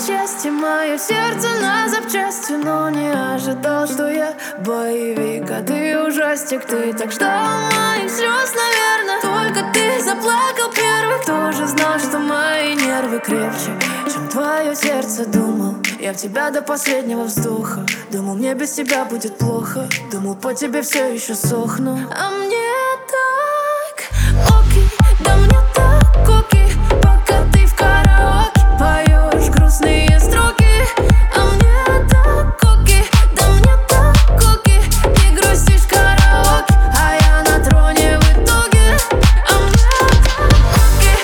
счастье, мое сердце на запчасти. Но не ожидал, что я боевик, а ты ужастик. Ты так ждал моих слез, наверное. Только ты заплакал первый. Тоже знал, что мои нервы крепче, чем твое сердце. Думал я в тебя до последнего вздоха. Думал, мне без тебя будет плохо. Думал, по тебе все еще сохну. А мне так окей, да мне так окей, пока ты в караоке поешь грустные строки. А мне так окей, да мне так окей, ты грустишь в караоке, а я на троне в итоге. А мне так окей.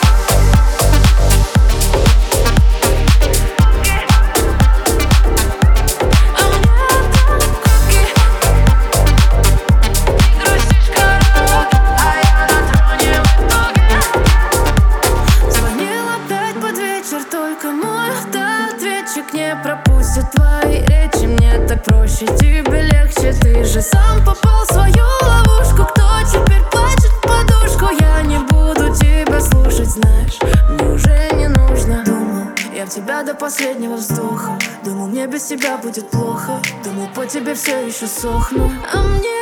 А мне так окей, ты грустишь в караоке, а я на троне в итоге. Звонил опять под вечер, только мой автоответчик не пропустит твои речи. Мне так проще, тебе легче. Ты же сам попал в свою ловушку. Кто теперь плачет в подушку? Я не буду тебя слушать, знаешь, мне уже не нужно. Думал я в тебя до последнего вздоха. Думал, мне без тебя будет плохо. Думал, по тебе все еще сохну. А мне